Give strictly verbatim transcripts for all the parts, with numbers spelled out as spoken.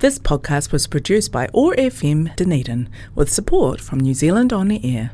This podcast was produced by O A R F M Dunedin with support from New Zealand On the Air.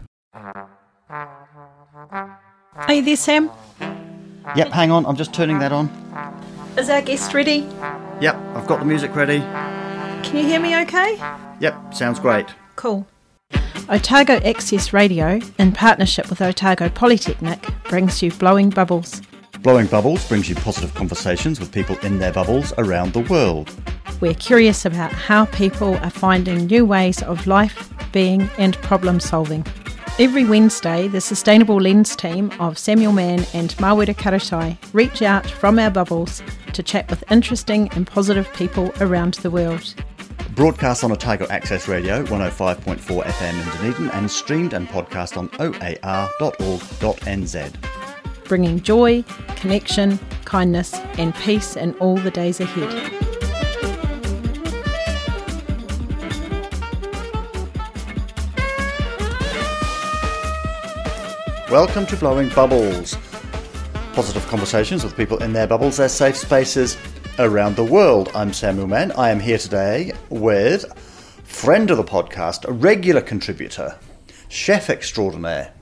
Are you there, Sam? Yep, hang on, I'm just turning that on. Is our guest ready? Yep, I've got the music ready. Can you hear me okay? Yep, sounds great. Cool. Otago Access Radio, in partnership with Otago Polytechnic, brings you Blowing Bubbles. Blowing Bubbles brings you positive conversations with people in their bubbles around the world. We're curious about how people are finding new ways of life, being and problem solving. Every Wednesday, the Sustainable Lens team of Samuel Mann and Mawera Karatai reach out from our bubbles to chat with interesting and positive people around the world. Broadcast on Otago Access Radio one oh five point four F M in Dunedin and streamed and podcast on o a r dot org dot n z. Bringing joy, connection, kindness and peace in all the days ahead. Welcome to Blowing Bubbles. Positive conversations with people in their bubbles as safe spaces around the world. I'm Samuel Mann. I am here today with friend of the podcast, a regular contributor, chef extraordinaire,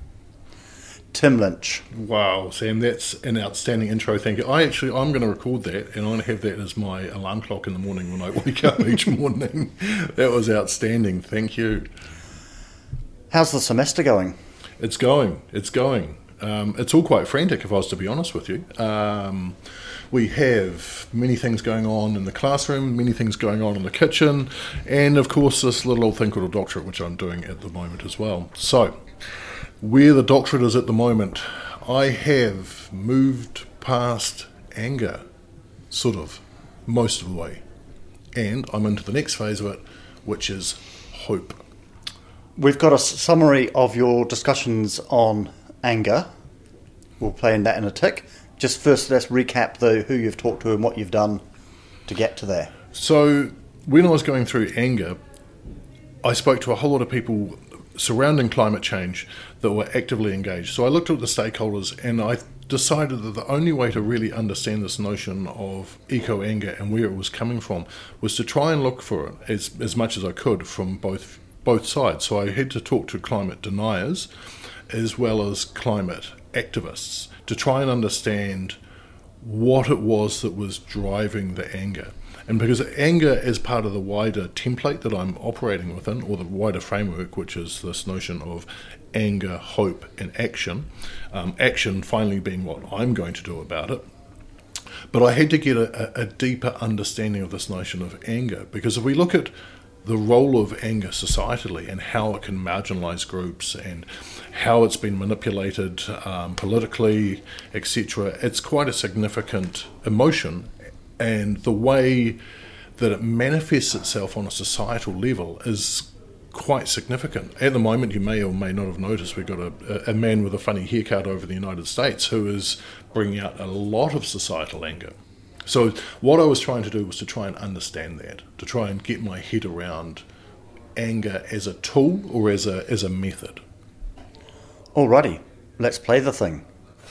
Tim Lynch. Wow, Sam, that's an outstanding intro. Thank you. I actually, I'm going to record that, and I'm going to have that as my alarm clock in the morning when I wake up each morning. That was outstanding. Thank you. How's the semester going? It's going. It's going. Um, it's all quite frantic, if I was to be honest with you. Um, we have many things going on in the classroom, many things going on in the kitchen, and of course this little old thing called a doctorate, which I'm doing at the moment as well. So, where the doctorate is at the moment, I have moved past anger, sort of, most of the way. And I'm into the next phase of it, which is hope. We've got a summary of your discussions on anger. We'll play in that in a tick. Just first, let's recap the who you've talked to and what you've done to get to there. So, when I was going through anger, I spoke to a whole lot of people surrounding climate change that were actively engaged. So I looked at the stakeholders and I decided that the only way to really understand this notion of eco-anger and where it was coming from was to try and look for it as, as much as I could from both both sides. So I had to talk to climate deniers as well as climate activists to try and understand what it was that was driving the anger. And because anger is part of the wider template that I'm operating within, or the wider framework, which is this notion of anger, hope, and action, um, action finally being what I'm going to do about it. But I had to get a, a deeper understanding of this notion of anger, because if we look at the role of anger societally and how it can marginalise groups and how it's been manipulated um, politically, et cetera, it's quite a significant emotion, and the way that it manifests itself on a societal level is quite significant. At the moment, you may or may not have noticed, we've got a, a man with a funny haircut over the United States who is bringing out a lot of societal anger. So what I was trying to do was to try and understand that, to try and get my head around anger as a tool or as a as a method. Alrighty, let's play the thing.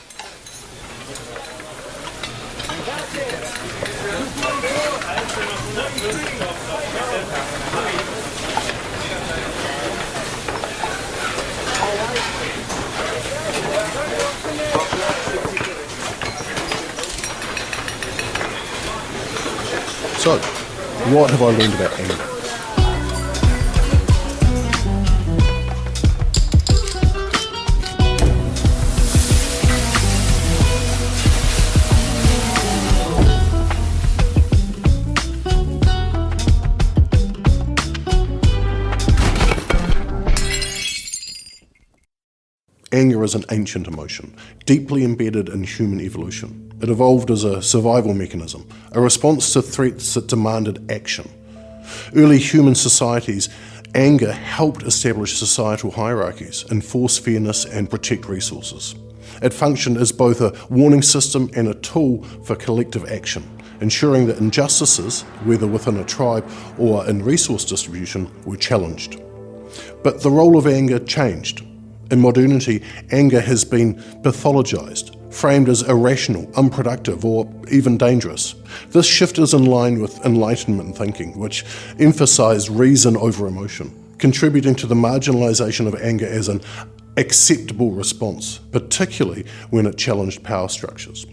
So, what have I learned about anger? Anger is an ancient emotion, deeply embedded in human evolution. It evolved as a survival mechanism, a response to threats that demanded action. Early human societies, anger helped establish societal hierarchies, enforce fairness and protect resources. It functioned as both a warning system and a tool for collective action, ensuring that injustices, whether within a tribe or in resource distribution, were challenged. But the role of anger changed. In modernity, anger has been pathologized, framed as irrational, unproductive, or even dangerous. This shift is in line with Enlightenment thinking, which emphasised reason over emotion, contributing to the marginalisation of anger as an acceptable response, particularly when it challenged power structures.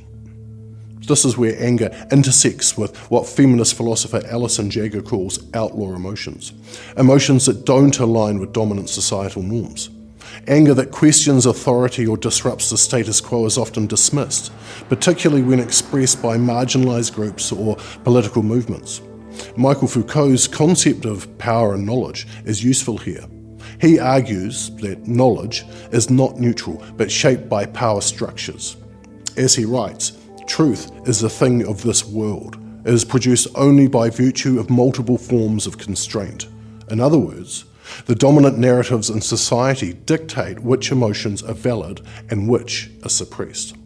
This is where anger intersects with what feminist philosopher Alison Jagger calls outlaw emotions, emotions that don't align with dominant societal norms. Anger that questions authority or disrupts the status quo is often dismissed, particularly when expressed by marginalised groups or political movements. Michael Foucault's concept of power and knowledge is useful here. He argues that knowledge is not neutral, but shaped by power structures. As he writes, truth is a thing of this world. It is produced only by virtue of multiple forms of constraint. In other words, the dominant narratives in society dictate which emotions are valid and which are suppressed.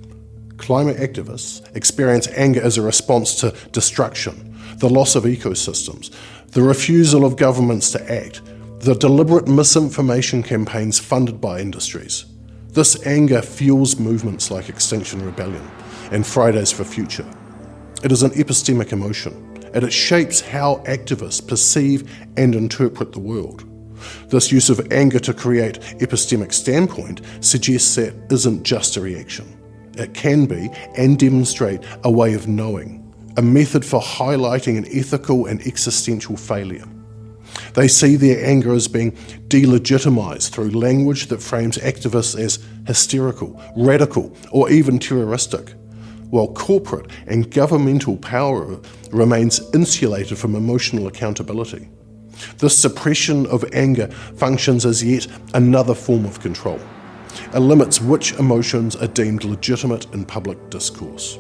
Climate activists experience anger as a response to destruction, the loss of ecosystems, the refusal of governments to act, the deliberate misinformation campaigns funded by industries. This anger fuels movements like Extinction Rebellion and Fridays for Future. It is an epistemic emotion, and it shapes how activists perceive and interpret the world. This use of anger to create epistemic standpoint suggests that isn't just a reaction. It can be and demonstrate a way of knowing, a method for highlighting an ethical and existential failure. They see their anger as being delegitimized through language that frames activists as hysterical, radical, or even terroristic, while corporate and governmental power remains insulated from emotional accountability. This suppression of anger functions as yet another form of control. It limits which emotions are deemed legitimate in public discourse.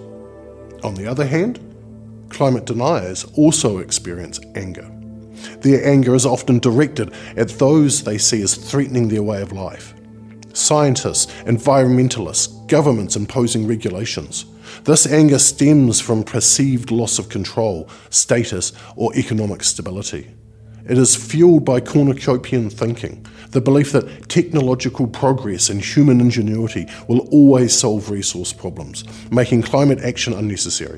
On the other hand, climate deniers also experience anger. Their anger is often directed at those they see as threatening their way of life. Scientists, environmentalists, governments imposing regulations. This anger stems from perceived loss of control, status, or economic stability. It is fueled by cornucopian thinking, the belief that technological progress and human ingenuity will always solve resource problems, making climate action unnecessary.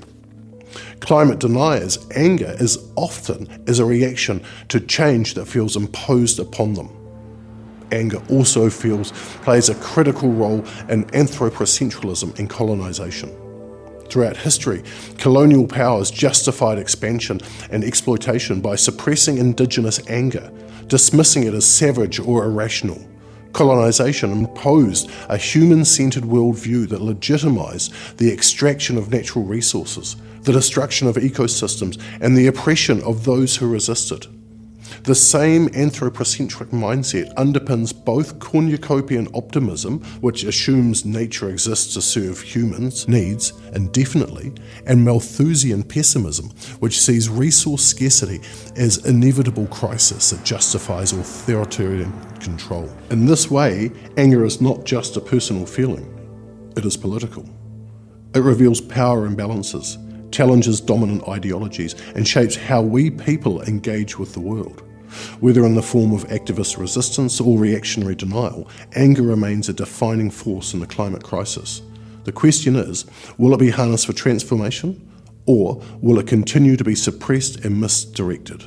Climate deniers' anger is often as a reaction to change that feels imposed upon them. Anger also feels plays a critical role in anthropocentralism and colonisation. Throughout history, colonial powers justified expansion and exploitation by suppressing indigenous anger, dismissing it as savage or irrational. Colonisation imposed a human-centred worldview that legitimised the extraction of natural resources, the destruction of ecosystems, and the oppression of those who resisted. The same anthropocentric mindset underpins both cornucopian optimism, which assumes nature exists to serve humans' needs indefinitely, and Malthusian pessimism, which sees resource scarcity as inevitable crisis that justifies authoritarian control. In this way, anger is not just a personal feeling, it is political. It reveals power imbalances, challenges dominant ideologies, and shapes how we people engage with the world. Whether in the form of activist resistance or reactionary denial, anger remains a defining force in the climate crisis. The question is, will it be harnessed for transformation, or will it continue to be suppressed and misdirected?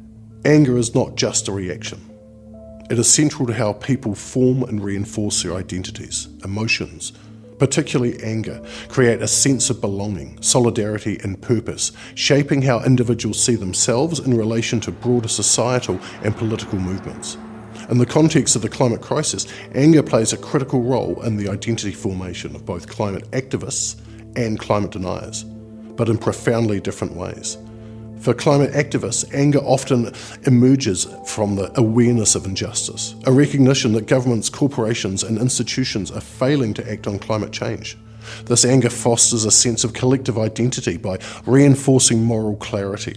Anger is not just a reaction. It is central to how people form and reinforce their identities, emotions, particularly anger, create a sense of belonging, solidarity, and purpose, shaping how individuals see themselves in relation to broader societal and political movements. In the context of the climate crisis, anger plays a critical role in the identity formation of both climate activists and climate deniers, but in profoundly different ways. For climate activists, anger often emerges from the awareness of injustice, a recognition that governments, corporations, and institutions are failing to act on climate change. This anger fosters a sense of collective identity by reinforcing moral clarity.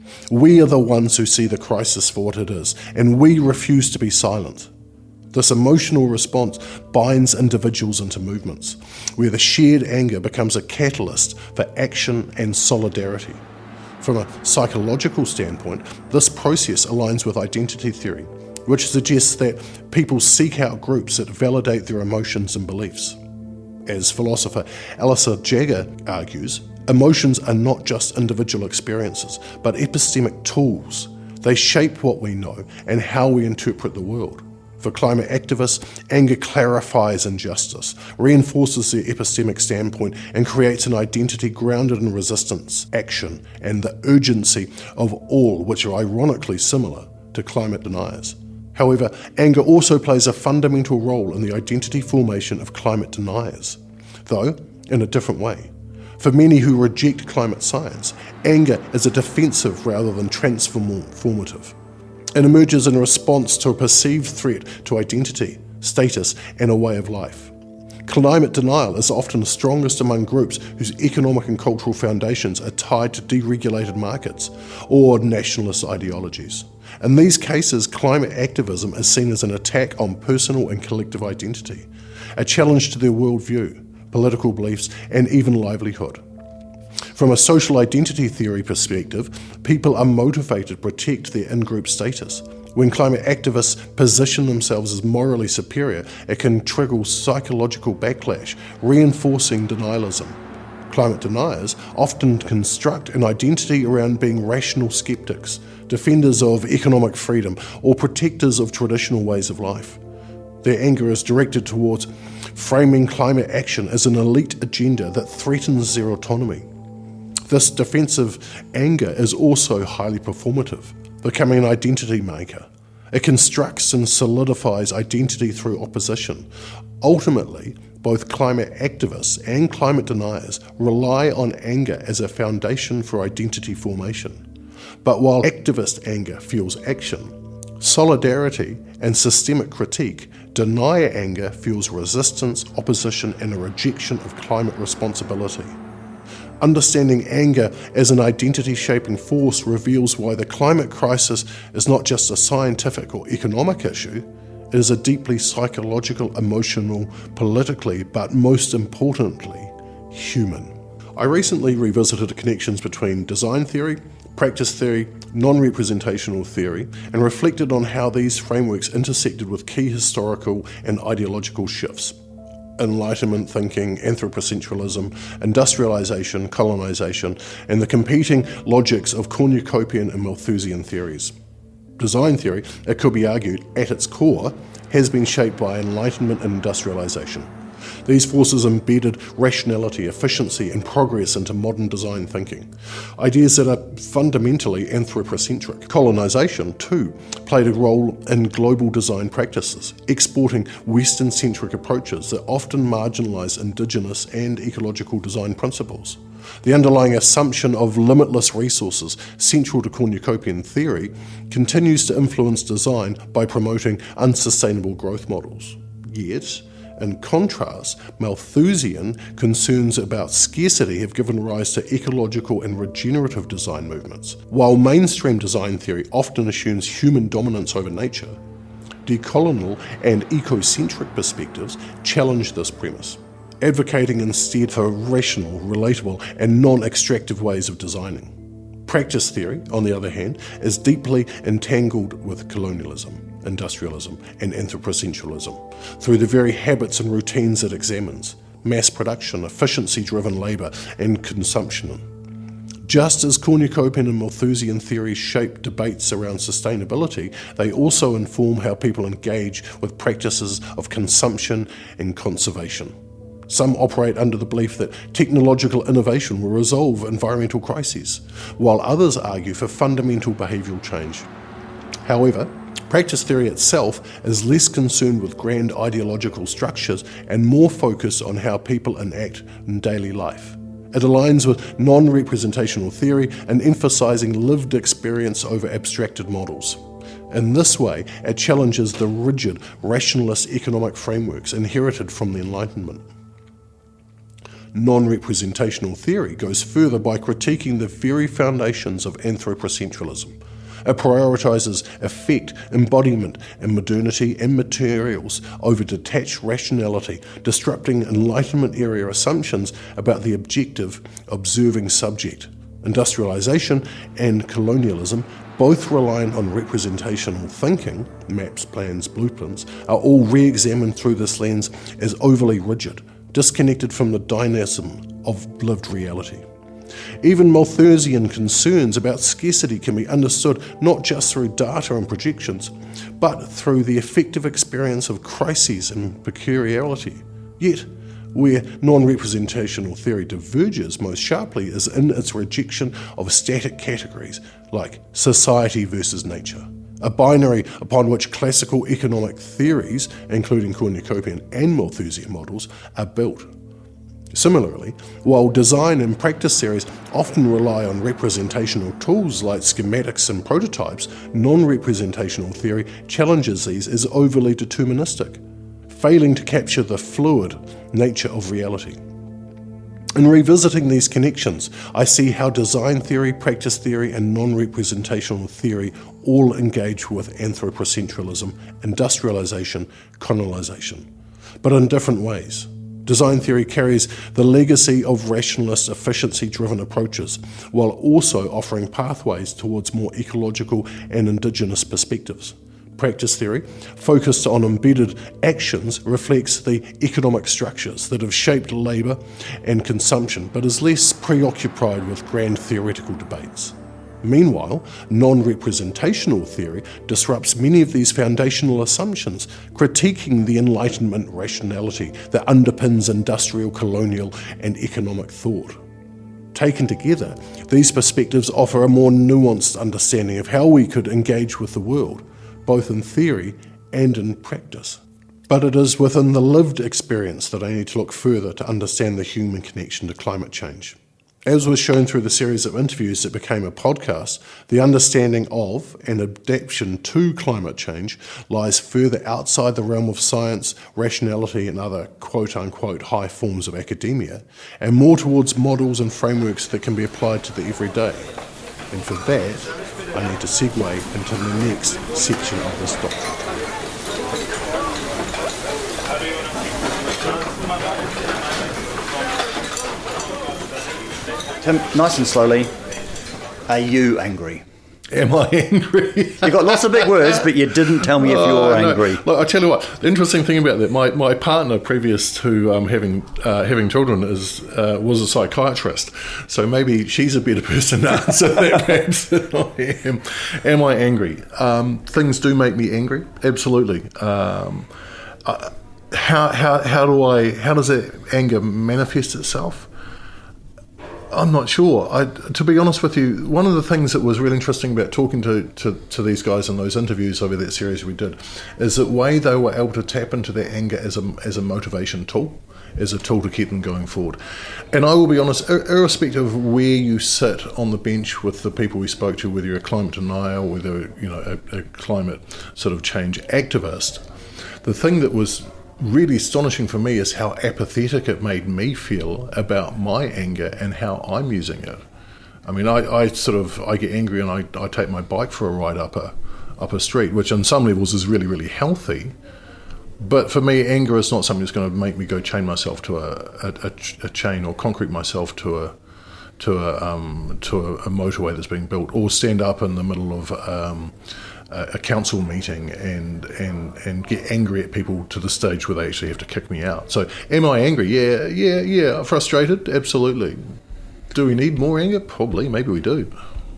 We are the ones who see the crisis for what it is, and we refuse to be silent. This emotional response binds individuals into movements, where the shared anger becomes a catalyst for action and solidarity. From a psychological standpoint, this process aligns with identity theory, which suggests that people seek out groups that validate their emotions and beliefs. As philosopher Alistair Jagger argues, emotions are not just individual experiences, but epistemic tools. They shape what we know and how we interpret the world. For climate activists, anger clarifies injustice, reinforces their epistemic standpoint, and creates an identity grounded in resistance, action, and the urgency of all, which are ironically similar to climate deniers. However, anger also plays a fundamental role in the identity formation of climate deniers, though in a different way. For many who reject climate science, anger is a defensive rather than transformative. It emerges in response to a perceived threat to identity, status, and a way of life. Climate denial is often strongest among groups whose economic and cultural foundations are tied to deregulated markets or nationalist ideologies. In these cases, climate activism is seen as an attack on personal and collective identity, a challenge to their worldview, political beliefs, and even livelihood. From a social identity theory perspective, people are motivated to protect their in-group status. When climate activists position themselves as morally superior, it can trigger psychological backlash, reinforcing denialism. Climate deniers often construct an identity around being rational skeptics, defenders of economic freedom, or protectors of traditional ways of life. Their anger is directed towards framing climate action as an elite agenda that threatens their autonomy. This defensive anger is also highly performative, becoming an identity maker. It constructs and solidifies identity through opposition. Ultimately, both climate activists and climate deniers rely on anger as a foundation for identity formation. But while activist anger fuels action, solidarity and systemic critique, denier anger fuels resistance, opposition, and a rejection of climate responsibility. Understanding anger as an identity-shaping force reveals why the climate crisis is not just a scientific or economic issue, it is a deeply psychological, emotional, politically, but most importantly, human. I recently revisited the connections between design theory, practice theory, non-representational theory, and reflected on how these frameworks intersected with key historical and ideological shifts. Enlightenment thinking, anthropocentralism, industrialization, colonization, and the competing logics of cornucopian and Malthusian theories. Design theory, it could be argued, at its core, has been shaped by Enlightenment and industrialization. These forces embedded rationality, efficiency, and progress into modern design thinking, ideas that are fundamentally anthropocentric. Colonization, too, played a role in global design practices, exporting Western-centric approaches that often marginalize indigenous and ecological design principles. The underlying assumption of limitless resources, central to cornucopian theory, continues to influence design by promoting unsustainable growth models. Yet, in contrast, Malthusian concerns about scarcity have given rise to ecological and regenerative design movements. While mainstream design theory often assumes human dominance over nature, decolonial and ecocentric perspectives challenge this premise, advocating instead for rational, relatable, and non-extractive ways of designing. Practice theory, on the other hand, is deeply entangled with colonialism, industrialism, and anthropocentralism through the very habits and routines it examines: mass production, efficiency-driven labour, and consumption. Just as cornucopian and Malthusian theories shape debates around sustainability, they also inform how people engage with practices of consumption and conservation. Some operate under the belief that technological innovation will resolve environmental crises, while others argue for fundamental behavioural change. However, practice theory itself is less concerned with grand ideological structures and more focused on how people enact in daily life. It aligns with non-representational theory and emphasising lived experience over abstracted models. In this way, it challenges the rigid, rationalist economic frameworks inherited from the Enlightenment. Non-representational theory goes further by critiquing the very foundations of anthropocentralism. It prioritises effect, embodiment, and modernity and materials over detached rationality, disrupting Enlightenment-era assumptions about the objective, observing subject. Industrialisation and colonialism, both relying on representational thinking, maps, plans, blueprints, are all re-examined through this lens as overly rigid, disconnected from the dynamism of lived reality. Even Malthusian concerns about scarcity can be understood not just through data and projections, but through the effective experience of crises and peculiarity. Yet, where non-representational theory diverges most sharply is in its rejection of static categories like society versus nature, a binary upon which classical economic theories, including cornucopian and Malthusian models, are built. Similarly, while design and practice theories often rely on representational tools like schematics and prototypes, non-representational theory challenges these as overly deterministic, failing to capture the fluid nature of reality. In revisiting these connections, I see how design theory, practice theory, and non-representational theory all engage with anthropocentralism, industrialization, colonization, but in different ways. Design theory carries the legacy of rationalist, efficiency-driven approaches, while also offering pathways towards more ecological and indigenous perspectives. Practice theory, focused on embedded actions, reflects the economic structures that have shaped labour and consumption, but is less preoccupied with grand theoretical debates. Meanwhile, non-representational theory disrupts many of these foundational assumptions, critiquing the Enlightenment rationality that underpins industrial, colonial, and economic thought. Taken together, these perspectives offer a more nuanced understanding of how we could engage with the world, both in theory and in practice. But it is within the lived experience that I need to look further to understand the human connection to climate change. As was shown through the series of interviews that became a podcast, the understanding of and adaptation to climate change lies further outside the realm of science, rationality, and other quote-unquote high forms of academia, and more towards models and frameworks that can be applied to the everyday. And for that, I need to segue into the next section of this doctrine. Tim, nice and slowly, are you angry? Am I angry? You got lots of big words, but you didn't tell me if oh, you're no. angry. Look, I tell you what, the interesting thing about that, my, my partner previous to um, having uh, having children is uh, was a psychiatrist, so maybe she's a better person to answer that perhaps than I am. Am I angry? Um, things do make me angry, absolutely. Um, uh, how how how do I how does that anger manifest itself? I'm not sure. I, to be honest with you, one of the things that was really interesting about talking to, to, to these guys in those interviews over that series we did is the way they were able to tap into their anger as a, as a motivation tool, as a tool to keep them going forward. And I will be honest, ir- irrespective of where you sit on the bench with the people we spoke to, whether you're a climate denier, whether you know a, a climate sort of change activist, the thing that was really astonishing for me is how apathetic it made me feel about my anger and how I'm using it. I mean, I, I sort of, I get angry and I, I take my bike for a ride up a, up a street, which on some levels is really, really healthy. But for me, anger is not something that's going to make me go chain myself to a, a, a, a chain or concrete myself to a to a um, to a, a motorway that's being built, or stand up in the middle of um, a council meeting and, and and get angry at people to the stage where they actually have to kick me out. So am I angry? Yeah, yeah, yeah. Frustrated? Absolutely. Do we need more anger? Probably. Maybe we do.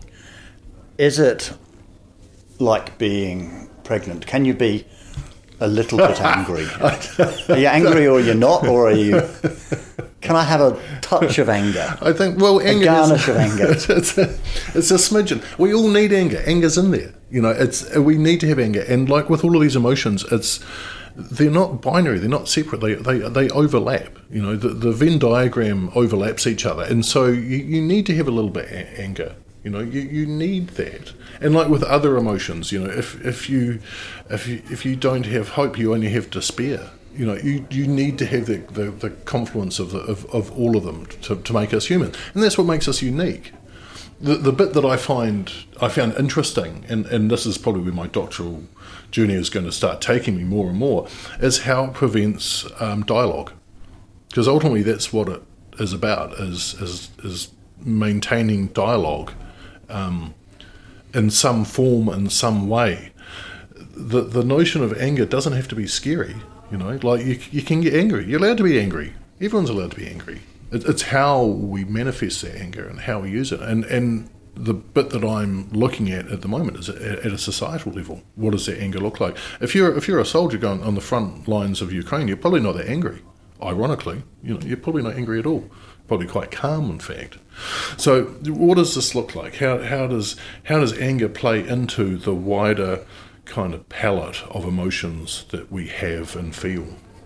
Is it like being pregnant? Can you be a little bit angry? Are you angry or you're not? Or are you... Can I have a touch of anger? I think, well, anger... A garnish is, of anger. It's, it's, a, it's a smidgen. We all need anger. Anger's in there. You know, it's we need to have anger. And like with all of these emotions, it's they're not binary. They're not separate. They they, they overlap. You know, the, the Venn diagram overlaps each other. And so you, you need to have a little bit of anger. You know, you, you need that. And like with other emotions, you know, if, if you if you if you don't have hope, you only have despair. You know, you, you need to have the, the, the confluence of, the, of of all of them to, to make us human. And that's what makes us unique. The the bit that I find I found interesting, and, and this is probably where my doctoral journey is going to start taking me more and more, is how it prevents um, dialogue. Because ultimately that's what it is about, is is, is maintaining dialogue um, in some form, in some way. The the notion of anger doesn't have to be scary. You know, like you you can get angry. You're allowed to be angry. Everyone's allowed to be angry. It, it's how we manifest that anger and how we use it. And and the bit that I'm looking at at the moment is at, at a societal level. What does that anger look like? If you're if you're a soldier going on the front lines of Ukraine, you're probably not that angry. Ironically, you know, you're probably not angry at all. Probably quite calm, in fact. So, what does this look like? How how does how does anger play into the wider kind of palette of emotions that we have and feel?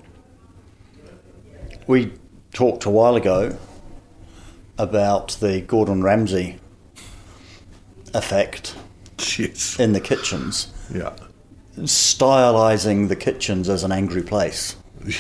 We talked a while ago about the Gordon Ramsay effect Yes. in the kitchens, Yeah. stylising the kitchens as an angry place.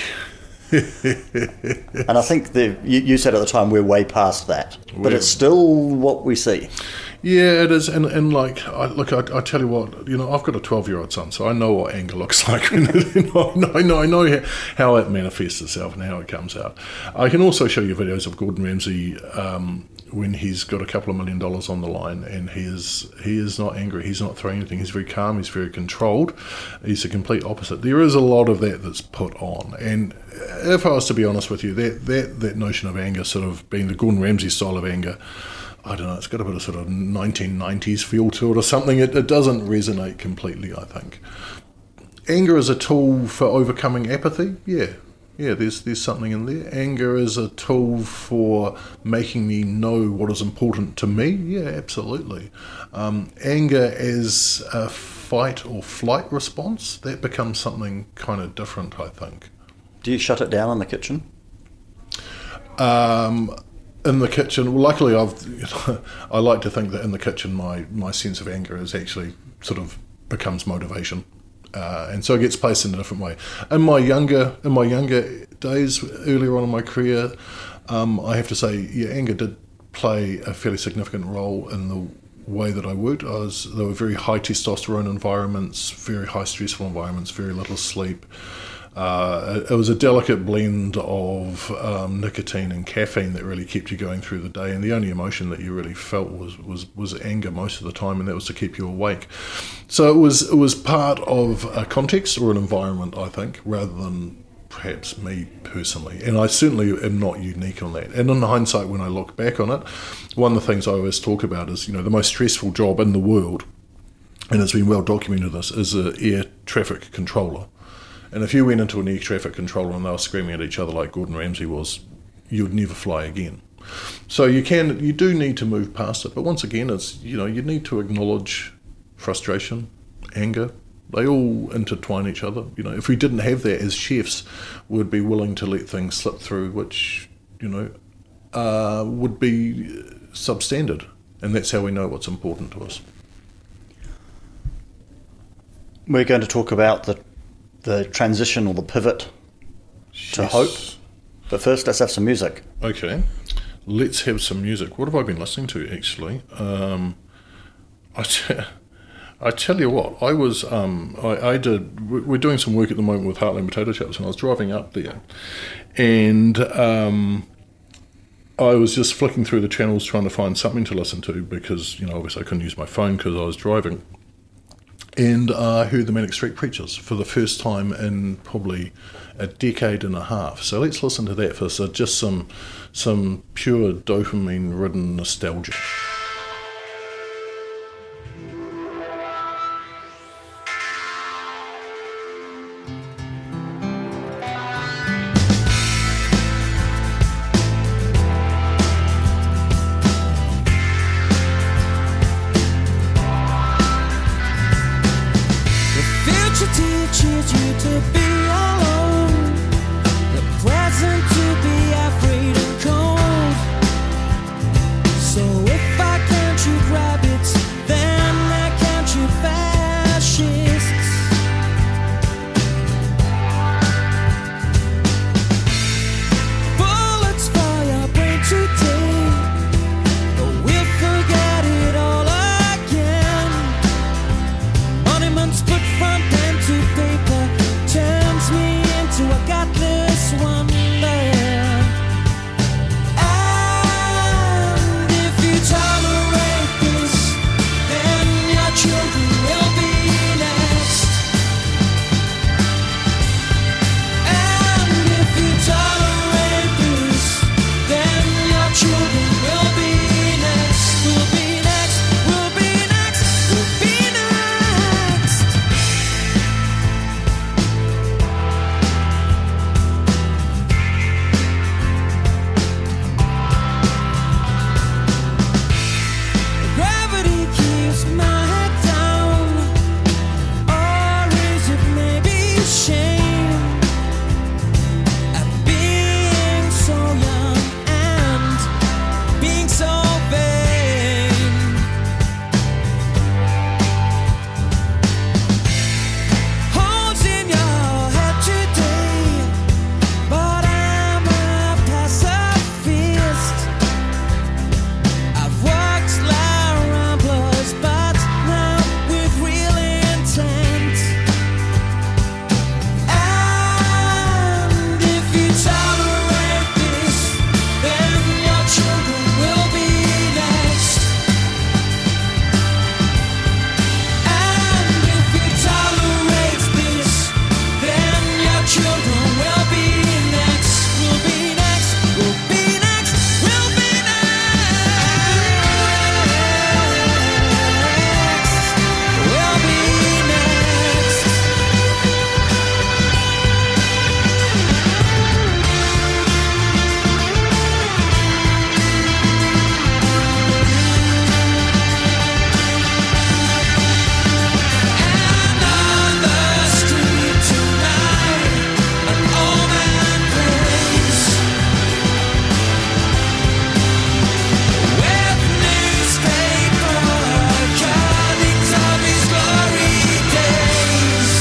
And I think the you, you said at the time we're way past that, but We're- it's still what we see. Yeah, it is, and and like, I, look, I, I tell you what, you know, I've got a twelve-year-old son, so I know what anger looks like. You know, I know, I know how it manifests itself and how it comes out. I can also show you videos of Gordon Ramsay um, when he's got a couple of million dollars on the line, and he is he is not angry, he's not throwing anything, he's very calm, he's very controlled. He's the complete opposite. There is a lot of that that's put on, and if I was to be honest with you, that that that notion of anger, sort of being the Gordon Ramsay style of anger, I don't know, it's got a bit of sort of nineteen nineties feel to it or something. It, it doesn't resonate completely, I think. Anger is a tool for overcoming apathy, yeah. Yeah, there's there's something in there. Anger is a tool for making me know what is important to me, yeah, absolutely. Um, anger as a fight or flight response, that becomes something kind of different, I think. Do you shut it down in the kitchen? Um... In the kitchen, well, luckily I've, you know, I like to think that in the kitchen my, my sense of anger is actually sort of becomes motivation, uh, and so it gets placed in a different way. In my younger in my younger days, earlier on in my career, um, I have to say, yeah, anger did play a fairly significant role in the way that I worked. I was there were very high testosterone environments, very high stressful environments, very little sleep. Uh, it, it was a delicate blend of um, nicotine and caffeine that really kept you going through the day, and the only emotion that you really felt was, was, was anger most of the time, and that was to keep you awake. So it was it was part of a context or an environment, I think, rather than perhaps me personally. And I certainly am not unique on that. And in hindsight, when I look back on it, one of the things I always talk about is, you know, the most stressful job in the world, and it's been well documented this, is an air traffic controller. And if you went into an air traffic controller and they were screaming at each other like Gordon Ramsay was, you'd never fly again. So you can, you do need to move past it. But once again, it's, you know, you need to acknowledge frustration, anger. They all intertwine each other. You know, if we didn't have that as chefs, we'd be willing to let things slip through, which, you know, uh, would be substandard. And that's how we know what's important to us. We're going to talk about the the transition or the pivot to Yes. hope. But first, let's have some music. Okay, let's have some music. What have I been listening to, actually? Um, I, t- I tell you what, I was, um, I, I did, we're doing some work at the moment with Heartland Potato Chips, and I was driving up there, and um, I was just flicking through the channels trying to find something to listen to because, you know, obviously I couldn't use my phone because I was driving. And I uh, heard the Manic Street Preachers for the first time in probably a decade and a half. So let's listen to that for so just some some pure dopamine-ridden nostalgia. Teaches you to be alone, the present to be afraid and cold. So if I can't shoot rabbits, then I can't shoot fascists. Bullets fire brain today, but we'll forget it all again. Monuments put front pen to paper. Tell the shame of being so young and being so vain. Holes in your head today, but I'm a pacifist. I've walked like ramblers, but now with real intent. And if you tolerate this, then your children will be next. And if you tolerate this, then your children will be next. Will be next. Will be next. Will be next. Will be next. And on the street tonight, an old man prays with newspaper cuttings of his glory days.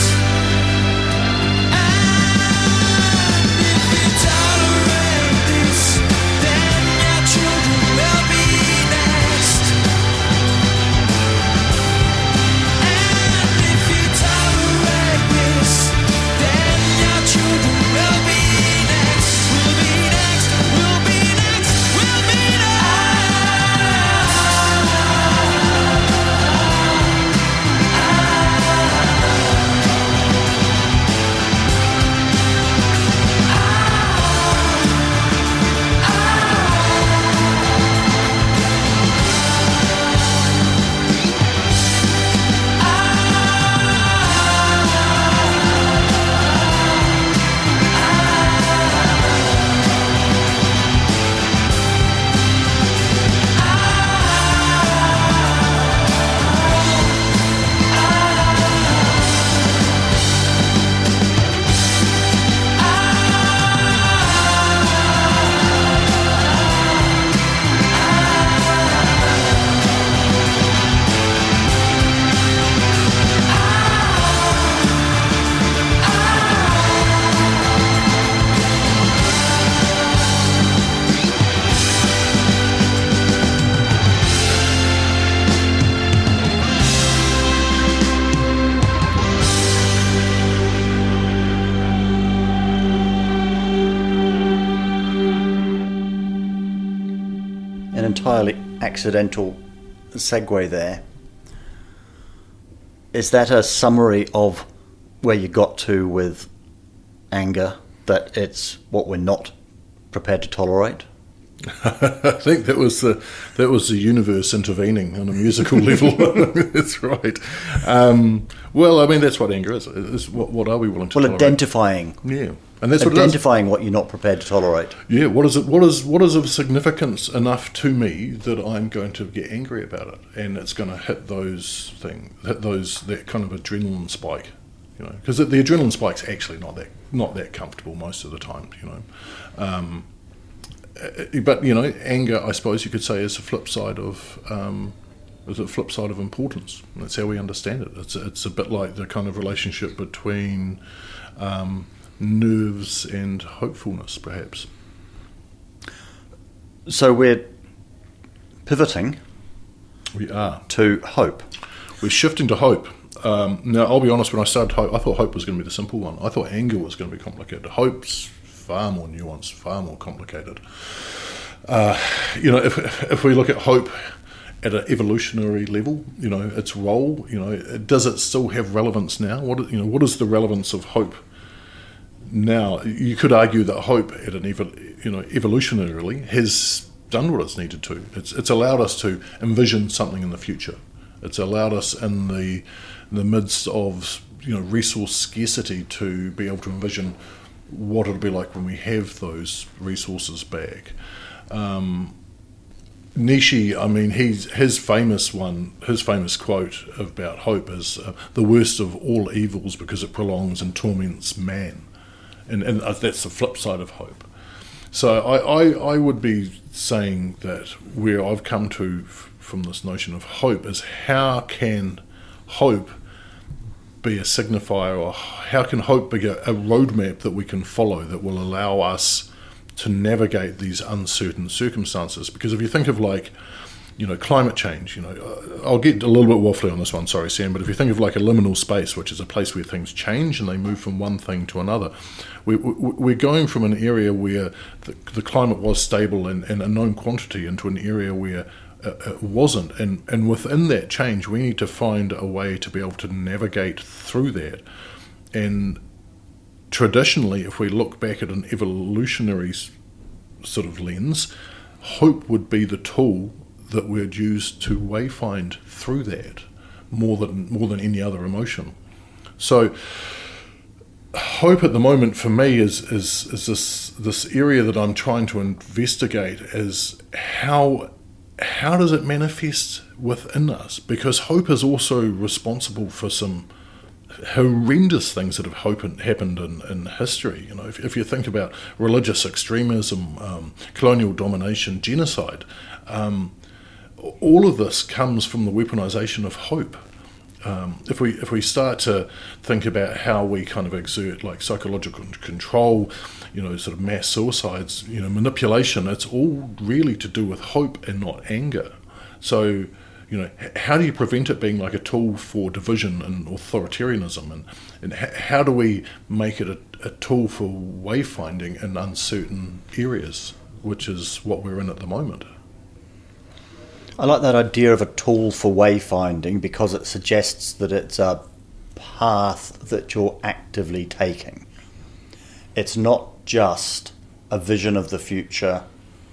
And if you tolerate this, then your children will be next. And if you tolerate this, then your children will be next. Will be next. Will be next. Will be An entirely accidental segue there. Is that a summary of where you got to with anger, that it's what we're not prepared to tolerate? I think that was the that was the universe intervening on a musical level. That's right. Um, well, I mean, that's what anger is. It's what, what are we willing to Well, tolerate? identifying. Yeah, and that's what it is. Identifying what you're not prepared to tolerate. Yeah, what is it? What is what is of significance enough to me that I'm going to get angry about it, and it's going to hit those things, hit those that kind of adrenaline spike, you know, because the adrenaline spike's actually not that not that comfortable most of the time, you know. Um, but you know, anger, I suppose you could say, is a flip side of um, is a flip side of importance. That's how we understand it. It's it's a bit like the kind of relationship between um, nerves and hopefulness, perhaps. So we're pivoting We are. to hope. We're shifting to hope. Um, now, I'll be honest, when I started hope, I thought hope was going to be the simple one. I thought anger was going to be complicated. Hope's far more nuanced, far more complicated. Uh, you know, if if we look at hope at an evolutionary level, you know, its role, you know, does it still have relevance now? What you know, what is the relevance of hope now? You could argue that hope at an evol- you know evolutionarily has done what it's needed to. It's it's allowed us to envision something in the future. It's allowed us in the in the midst of you know resource scarcity to be able to envision what it'll be like when we have those resources back. Um, Nietzsche, I mean, he's his famous one, his famous quote about hope is uh, the worst of all evils because it prolongs and torments man, and and that's the flip side of hope. So I, I, I would be saying that where I've come to f- from this notion of hope is how can hope be a signifier, or how can hope be a, a roadmap that we can follow that will allow us to navigate these uncertain circumstances? Because if you think of, like, you know, climate change, you know, I'll get a little bit waffly on this one, sorry Sam, but if you think of like a liminal space, which is a place where things change and they move from one thing to another, we, we, we're going from an area where the, the climate was stable and, and a known quantity into an area where it wasn't, and, and within that change we need to find a way to be able to navigate through that. And traditionally, if we look back at an evolutionary sort of lens, hope would be the tool that we'd use to wayfind through that more than more than any other emotion. So hope at the moment for me is is, is this this area that I'm trying to investigate is how how does it manifest within us? Because hope is also responsible for some horrendous things that have happened in, in history. You know, if, if you think about religious extremism, um, colonial domination, genocide, um, all of this comes from the weaponization of hope. Um, if we if we start to think about how we kind of exert like psychological control, you know, sort of mass suicides, you know, manipulation, it's all really to do with hope and not anger. So, you know, how do you prevent it being like a tool for division and authoritarianism, and, and how do we make it a, a tool for wayfinding in uncertain areas, which is what we're in at the moment? I like that idea of a tool for wayfinding because it suggests that it's a path that you're actively taking. It's not just a vision of the future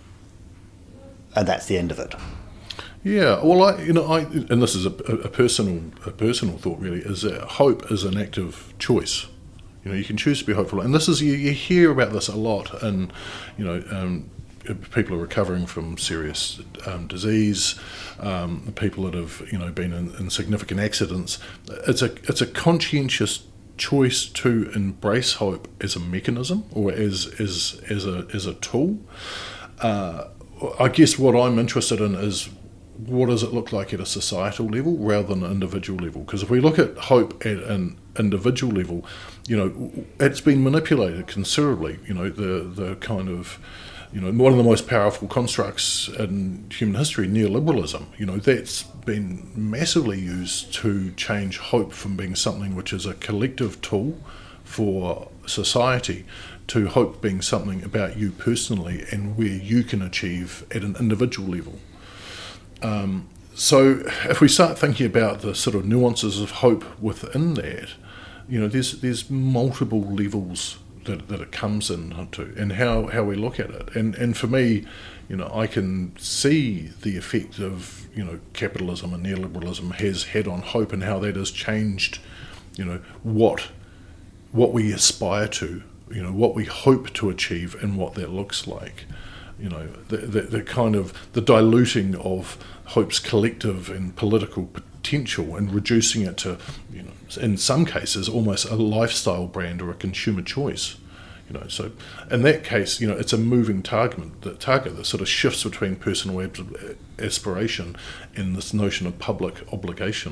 and that's the end of it. Yeah, well, I, you know, I, and this is a, a personal, a personal thought really, is that hope is an active choice. You know, you can choose to be hopeful, and this is you, you hear about this a lot, and you know, um, people are recovering from serious um, disease, um, people that have you know been in, in significant accidents. It's a it's a conscientious choice to embrace hope as a mechanism or as as as a as a tool. Uh, I guess what I'm interested in is, what does it look like at a societal level rather than an individual level? Because if we look at hope at an individual level, you know, it's been manipulated considerably. You know, the the kind of, you know, one of the most powerful constructs in human history, neoliberalism, you know, that's been massively used to change hope from being something which is a collective tool for society to hope being something about you personally and where you can achieve at an individual level. Um, so if we start thinking about the sort of nuances of hope within that, you know, there's there's multiple levels that, that it comes into, and how, how we look at it. And and for me, you know, I can see the effect of, you know, capitalism and neoliberalism has had on hope and how that has changed, you know, what what we aspire to, you know, what we hope to achieve and what that looks like. You know, the, the, the kind of the diluting of hope's collective and political potential and reducing it to, you know, in some cases almost a lifestyle brand or a consumer choice. You know, so in that case, you know, it's a moving target, the target that sort of shifts between personal aspiration and this notion of public obligation.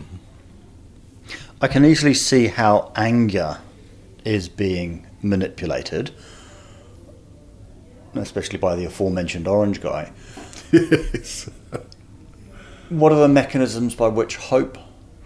I can easily see how anger is being manipulated, especially by the aforementioned orange guy. Yes. What are the mechanisms by which hope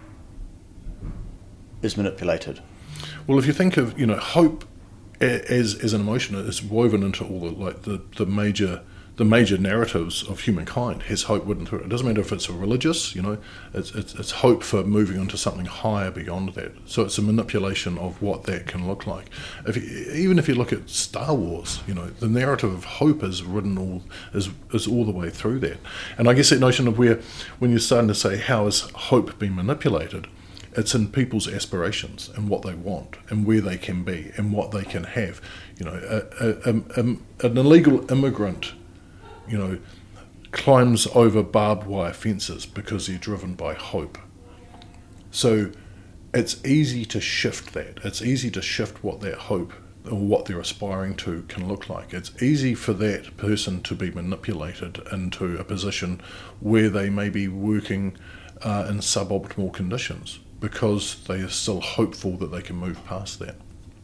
is manipulated? Well, if you think of, you know, hope as as an emotion, it's woven into all the like the, the major the major narratives of humankind. Has hope written through it. It doesn't matter if it's a religious, you know, it's, it's it's hope for moving on to something higher beyond that. So it's a manipulation of what that can look like. If you, even if you look at Star Wars, you know, the narrative of hope is written all is is all the way through that. And I guess that notion of where when you're starting to say how is hope being manipulated, it's in people's aspirations and what they want and where they can be and what they can have. You know, a, a, a, an illegal immigrant, you know, climbs over barbed wire fences because they're driven by hope. So it's easy to shift that. It's easy to shift what that hope or what they're aspiring to can look like. It's easy for that person to be manipulated into a position where they may be working uh, in suboptimal conditions because they are still hopeful that they can move past that.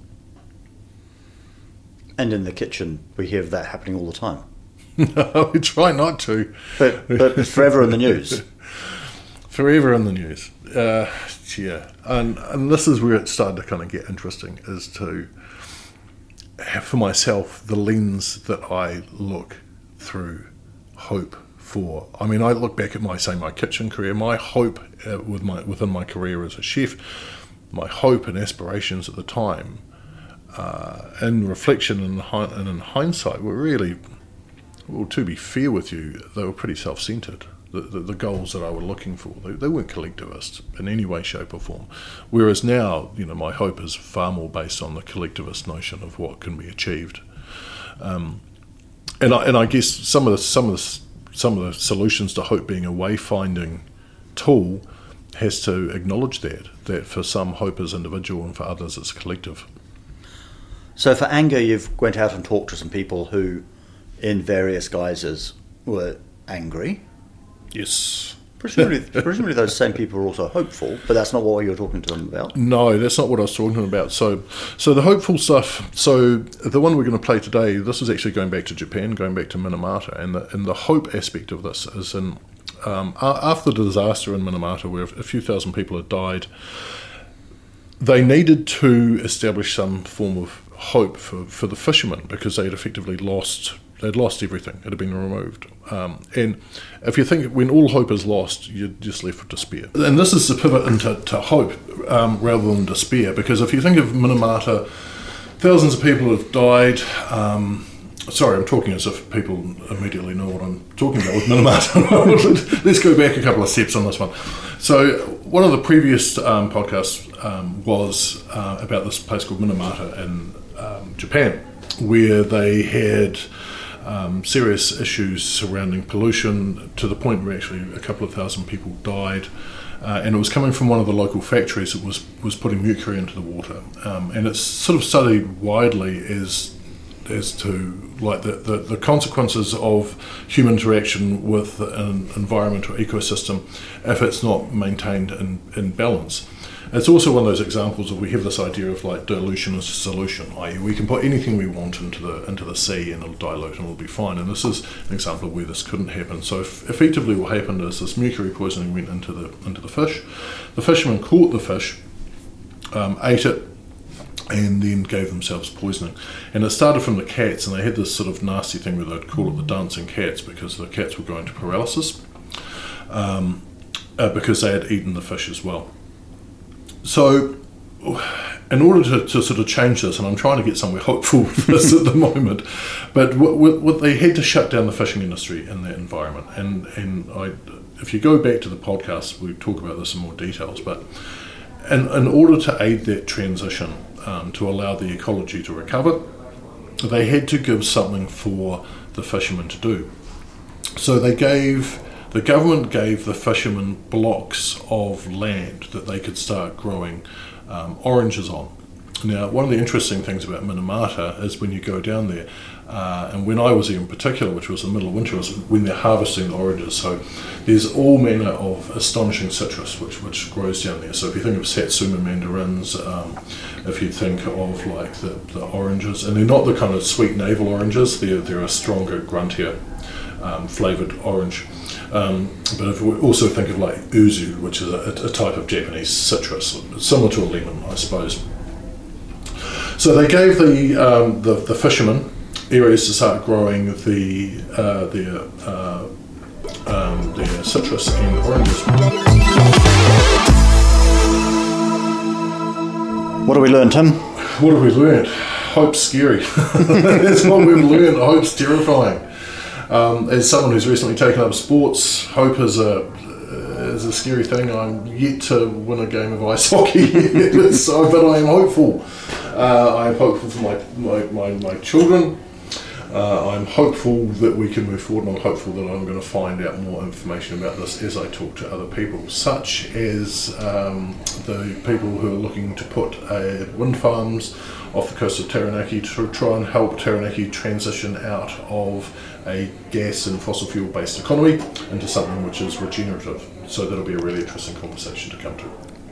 And in the kitchen, we hear of that happening all the time. No, we try not to. But, but it's forever in the news. Forever in the news. Uh, yeah. And, and this is where it started to kind of get interesting, is to have for myself the lens that I look through hope for. I mean, I look back at my, say, my kitchen career, my hope uh, with my within my career as a chef, my hope and aspirations at the time, uh, in reflection and, and in hindsight, were really, well, to be fair with you, they were pretty self-centered. The, the, the goals that I were looking for, they, they weren't collectivist in any way, shape or form. Whereas now, you know, my hope is far more based on the collectivist notion of what can be achieved. Um, and I and I guess some of the some of the some of the solutions to hope being a wayfinding tool has to acknowledge that that for some hope is individual and for others it's collective. So for anger, you've went out and talked to some people who, in various guises, were angry. Yes. Presumably, presumably those same people are also hopeful, but that's not what you're talking to them about. No, that's not what I was talking about. So, so the hopeful stuff. So the one we're going to play today, this is actually going back to Japan, going back to Minamata, and the and the hope aspect of this is in um, after the disaster in Minamata, where a few thousand people had died, they needed to establish some form of hope for, for the fishermen because they had effectively lost. They'd lost everything. It had been removed. Um, and if you think when all hope is lost, you're just left with despair. And this is the pivot into to hope um, rather than despair, because if you think of Minamata, thousands of people have died. Um, sorry, I'm talking as if people immediately know what I'm talking about with Minamata. Let's go back a couple of steps on this one. So one of the previous um, podcasts um, was uh, about this place called Minamata in um, Japan, where they had Um, serious issues surrounding pollution to the point where actually a couple of thousand people died, uh, and it was coming from one of the local factories that was, was putting mercury into the water. Um, and it's sort of studied widely as as to like the, the, the consequences of human interaction with an environment or ecosystem if it's not maintained in, in balance. It's also one of those examples of we have this idea of like dilution as a solution, that is we can put anything we want into the into the sea and it'll dilute and it'll be fine. And this is an example of where this couldn't happen. So f- effectively what happened is this mercury poisoning went into the into the fish. The fishermen caught the fish, um, ate it, and then gave themselves poisoning. And it started from the cats, and they had this sort of nasty thing where they'd call it the dancing cats because the cats were going to paralysis um, uh, because they had eaten the fish as well. So in order to, to sort of change this, and I'm trying to get somewhere hopeful for this at the moment, but what, what, what they had to shut down the fishing industry in that environment. And, and I, if you go back to the podcast, we talk about this in more details, but in, in order to aid that transition, um, to allow the ecology to recover, they had to give something for the fishermen to do. So they gave... The government gave the fishermen blocks of land that they could start growing um, oranges on. Now, one of the interesting things about Minamata is when you go down there, uh, and when I was there in particular, which was the middle of winter, was when they're harvesting the oranges. So there's all manner of astonishing citrus which, which grows down there. So if you think of Satsuma mandarins, um, if you think of like the, the oranges, and they're not the kind of sweet navel oranges, they're, they're a stronger, gruntier um, flavoured orange. Um, but if we also think of like uzu, which is a, a type of Japanese citrus, similar to a lemon, I suppose. So they gave the um, the, the fishermen areas to start growing the uh, their uh, um, their citrus and oranges. What have we learned, Tim? What have we learned? Hope's scary. That's what we've learned. Hope's terrifying. Um, as someone who's recently taken up sports, hope is a is a scary thing. I'm yet to win a game of ice hockey, so, but I am hopeful. Uh, I am hopeful for my, my, my, my children. Uh, I'm hopeful that we can move forward, and I'm hopeful that I'm going to find out more information about this as I talk to other people, such as um, the people who are looking to put uh, wind farms off the coast of Taranaki to try and help Taranaki transition out of a gas and fossil fuel based economy into something which is regenerative. So that'll be a really interesting conversation to come to.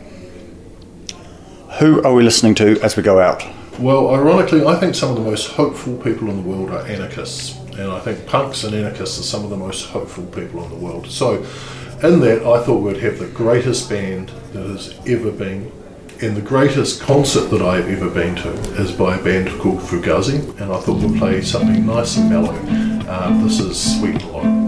Who are we listening to as we go out? Well, ironically, I think some of the most hopeful people in the world are anarchists, and I think punks and anarchists are some of the most hopeful people in the world. So in that, I thought we'd have the greatest band that has ever been, and the greatest concert that I've ever been to is by a band called Fugazi, and I thought we'd play something nice and mellow. Um, this is Sweet and Low.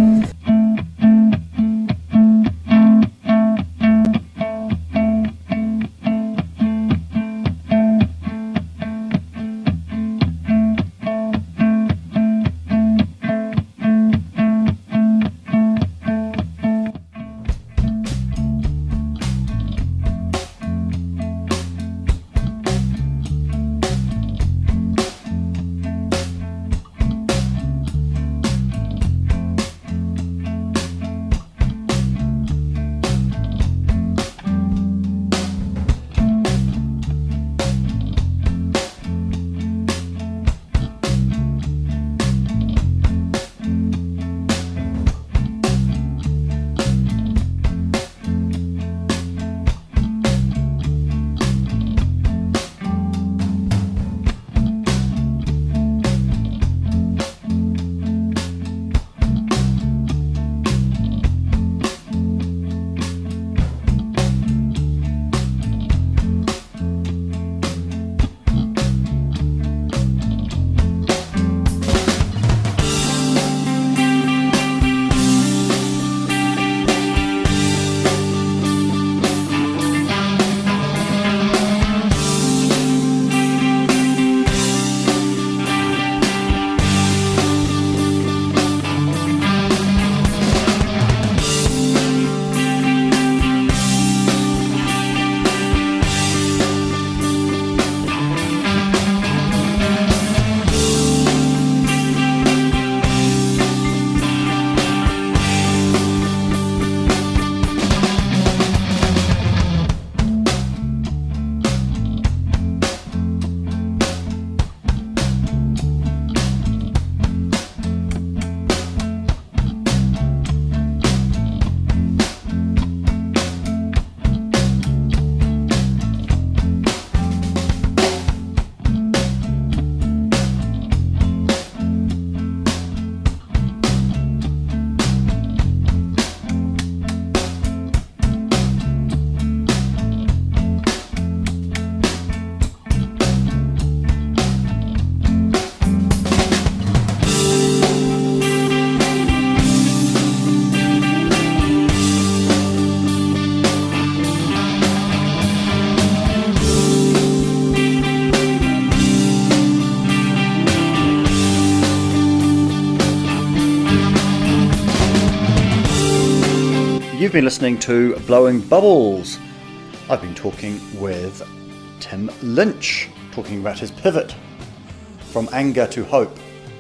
You've been listening to Blowing Bubbles. I've been talking with Tim Lynch, talking about his pivot from anger to hope.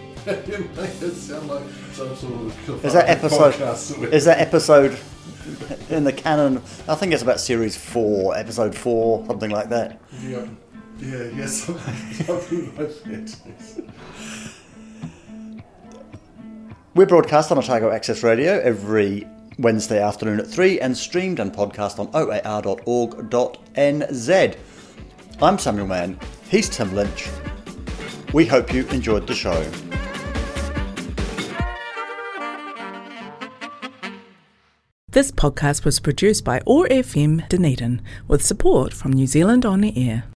You make it sound like some sort of Is that episode? podcast. Is that episode in the canon? I think it's about series four, episode four, something like that. Yeah, yeah, yes, something like that. We're broadcast on Otago Access Radio every Wednesday afternoon at three and streamed and podcast on o a r dot org dot n z. I'm Samuel Mann, he's Tim Lynch. We hope you enjoyed the show. This podcast was produced by O A R F M Dunedin with support from New Zealand On the Air.